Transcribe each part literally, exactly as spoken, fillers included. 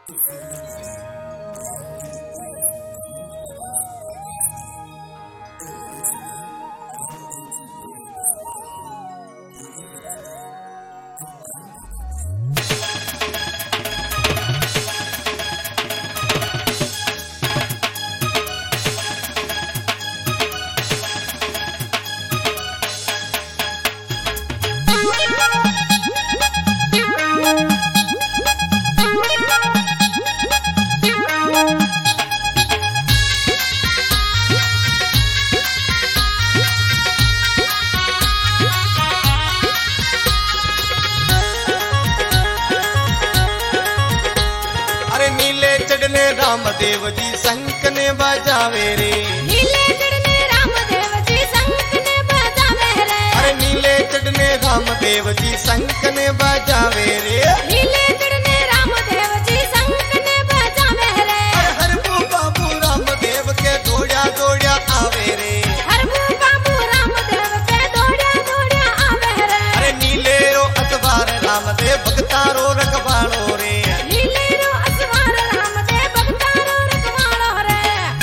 रामदेव जी शंख ने बजावे रे, नीले चढ़ने रामदेव जी शंख ने बजावे रे। अरे नीले चढ़ने रामदेव जी शंख ने बजावे रे, नीले चढ़ने रामदेव जी शंख ने बजावे रे। अरे हर वो बाबू रामदेव के दौड़ा दौड़ा आवे रे, हर वो बाबू रामदेव के दौड़ा दौड़ा आवे रे। अरे नीले रो अखबार रामदेव भगतारो रखवाड़ो रे, नीले रो अखबार रामदेव भगतारो रखवाड़ो रे।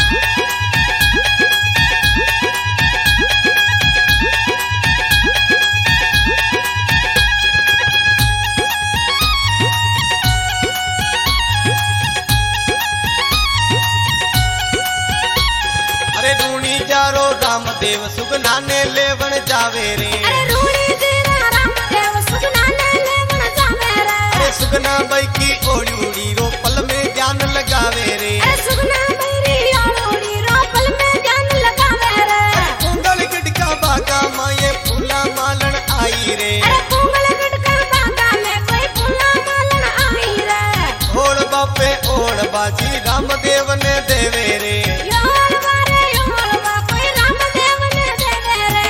अरे रूणी जारो रामदेव सुगना ने लेवन जावे रे, अरे रूणी तेरा रामदेव सुगना ने लेवन जावे रे। अरे सुगना बाई की ओड़ी उड़ी रो पल में ध्यान लगावे रे, अरे सुगना मेरी ओड़ी रो पल में ध्यान लगावे रे। कुंडल गटका बागा माये फूला मालन आई रे, अरे कुंडल गटका बागा में कोई फूला मालन आई रे। ओड़ बापे ओड़ बाजी रामदेव ने देवे रे, योड़ बारे योड़ बा कोई रामदेव ने देवे रे।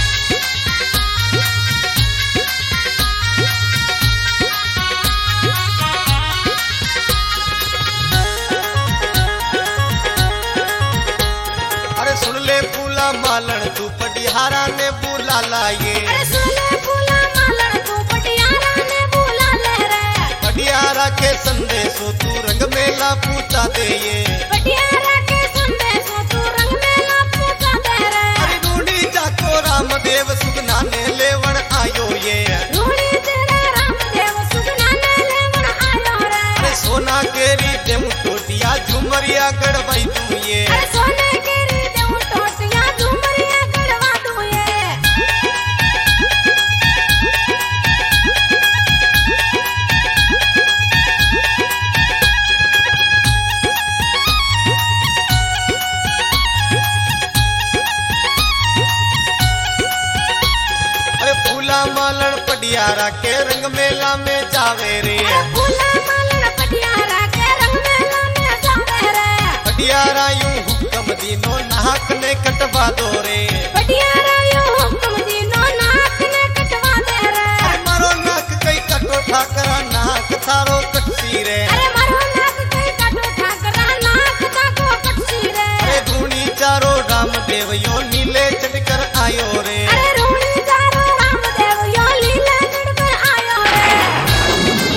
अरे सुन ले फूला मालन तू पटिहारा ने बुला लाए, अरे सुने फूला मालन तू पटियारा ने बुला ले रे। पटियारा के संदेशो तू रंग मेला पूछा दे ये, पटियारा के संदेशों तू रंग मेला पूछा दे रे। अरे रूणी जाको रामदेव सुगना ने लेवन आयो ये, रूणी तेरा रामदेव सुगना ने लेवन आयो रे। अरे सोना केरी देव टोटिया झुमरिया गड़बई तू ये, अरे सोने के री देव टोटिया झुमरिया गड़वा दूं ये। अरे फूला मालन पटियारा के रंग मेला में जावे रे, अरे फूला मालन पटियारा के रंग मेला में जावे रे। पटियारा यूं हुक्म दीनो नाक ने कटवा दो रे, पटियारा यो हुक्म दीनो नाक ने कटवा दे रे। अरे मारो नाक कई कटो ठाकरा नाक थारो कटसी रे, अरे मारो नाक कई काटो ठाकरा नाक ताको कटसी रे। अरे धूणी चारो रामदेव यो नीले चढ़कर आयो रे, अरे रूणी चारो रामदेव यो लीला चढ़कर आयो रे।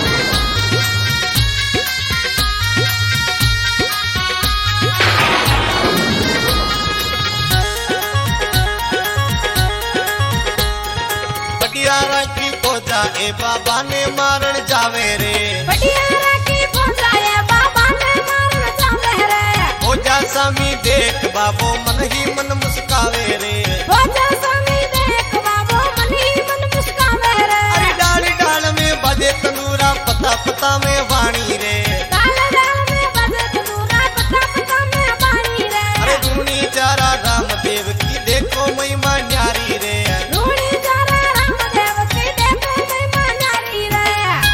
पटियारा की पोजा ए बाबा ने मारण जावे रे, पटियारा की पहुंचाए बाबा ने मारन जावे रे। पोजा सामी देख बाबो मन ही मन मुस्कावे रे, भोजा स्वामी देख बाबो मन ही मन मुस्कावे रे। अरे डाल डाल में बजे तंदूरा पता पता में वाणी रे, डाल डाल में बजे तंदूरा पता पता में बाणी रे। अरे धूणी चारा रामदेव की देखो महिमा न्यारी रे, रूणी चारा रामदेव की देखो महिमा न्यारी रे।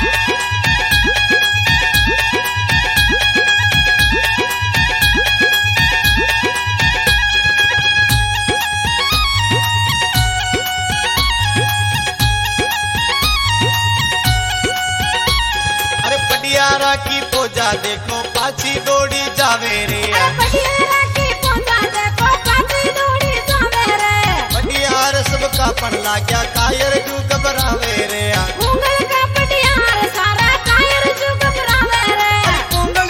अरे पटियारा की पोजा देखो पाछी दौड़ी जावे रे, अरे पटियारा की पहुंचा देखो काची दौड़ी जावे रे। पटियार सबका पन लाग्या कायर जू घबरावे रे, उंगल का पटियार सारा कायर जो घबरावे रे। कुंडल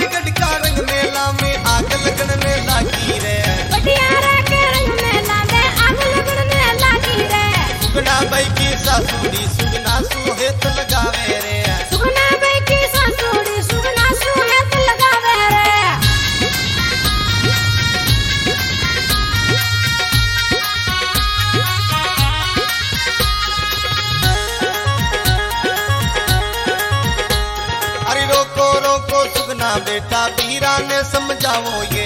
बेटा बीरा ने समझाओ ये